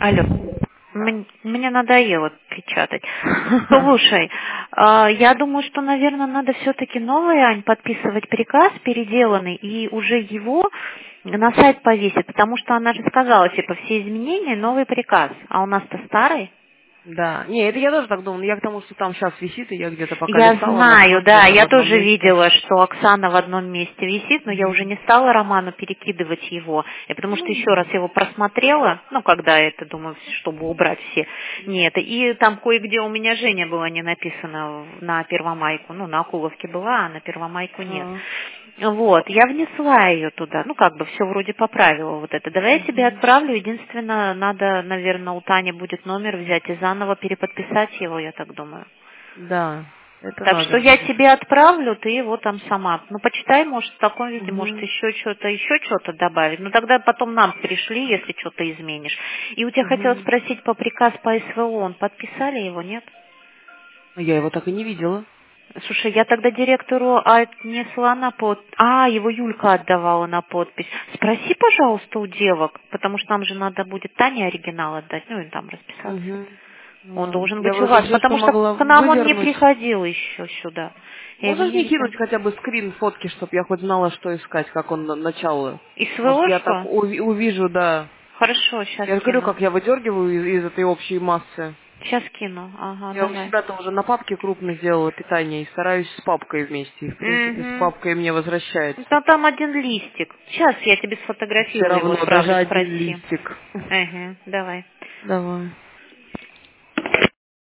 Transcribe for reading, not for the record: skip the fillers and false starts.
Алло. Мне надоело печатать. Слушай, я думаю, что, наверное, надо все-таки новый, Ань, подписывать приказ переделанный и уже его на сайт повесить, потому что она же сказала, типа, все изменения, новый приказ, а у нас-то старый. Да. Не, это я тоже так думала. Я к тому, что там сейчас висит, и я где-то пока Я листала, знаю, нашла да, где-то в я одном тоже месте. видела, что Оксана в одном месте висит, но я уже не стала Роману перекидывать его, потому что еще раз его просмотрела, ну, когда это, думаю, чтобы убрать все, нет, и там кое-где у меня Женя была не написана на Первомайку, ну, на Акуловке была, а на Первомайку нет. Вот, я внесла ее туда, ну, как бы все вроде поправила вот это. Давай я тебе отправлю, единственное, надо, наверное, у Тани будет номер взять и заново переподписать его, я так думаю. Да, это Так что надо я будет. тебе отправлю, ты его там сама. Ну, почитай, может, в таком виде, может, еще что-то добавить. Ну, тогда потом нам пришли, если что-то изменишь. И у тебя хотела спросить по приказ по СВО, он подписали его, нет? Я его так и не видела. Слушай, я тогда директору отнесла на подпись. А, его Юлька отдавала на подпись. Спроси, пожалуйста, у девок, потому что нам же надо будет Тане оригинал отдать, ну, и там расписаться. Он Ладно. должен Я быть у вроде вас, все, что потому что могла к нам он не вывернуть. приходил еще сюда. Я его Можешь не мне видела. кинуть хотя бы скрин фотки, чтобы я хоть знала, что искать, как он начало? И Может, я так СВОшку? увижу, да. Хорошо, сейчас Я же говорю, кину. как я выдергиваю из этой общей массы. Сейчас кину. Ага, Я у давай. себя-то уже на папке крупно сделала питание и стараюсь с папкой вместе. И, в принципе, с Угу. папкой мне возвращается. Ну, там один листик. Сейчас я тебе Все сфотографирую его, равно, даже отправлю, один спроси. листик. Ага, давай. Давай.